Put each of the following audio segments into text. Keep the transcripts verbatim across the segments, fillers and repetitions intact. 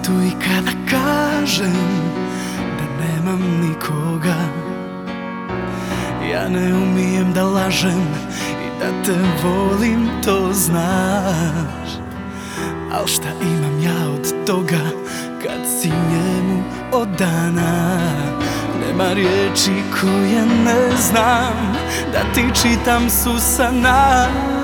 tu i kada kažem da nemam nikoga. Ja ne umijem da lažem i da te volim, to znaš. Al šta imam ja od toga kad si njemu odana? Nema riječi koje ne znam da ti čitam s usana.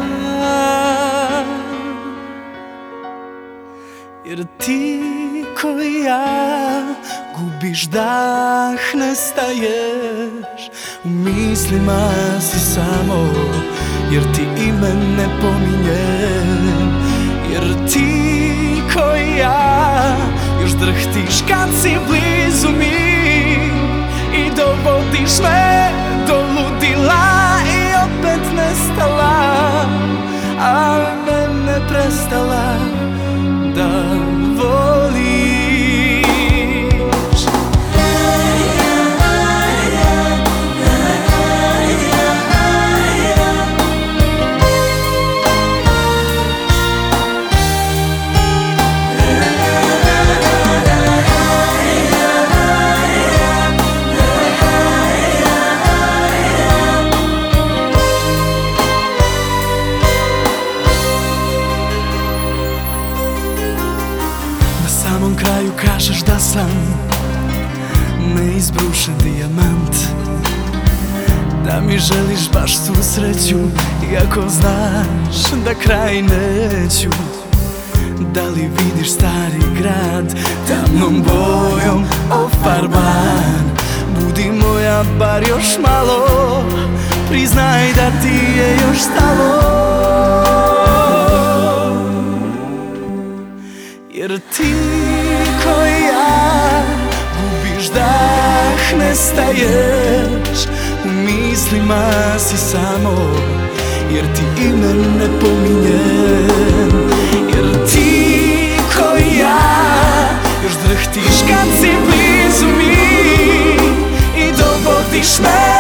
Jer ti koji ja gubiš dah, nestaješ, u mislima si samo, jer ti ime ne pominjem. Jer ti koji ja još drhtiš kad si blizu mi i dovodiš me do ludila i opet nestala, a mene prestala da voliš. Na samom kraju kažeš da sam neizbrušen dijamant, da mi želiš baš svu sreću, iako znaš da kraj neću. Da li vidiš stari grad tamnom bojom ofarban? Budi moja bar još malo, priznaj da ti je još stalo. Jer ti koji ja gubiš dah, nestaješ, u mislima si samo, jer ti ime ne pominjem. Jer ti koji ja još drhtiš kad si blizu mi i dovodiš me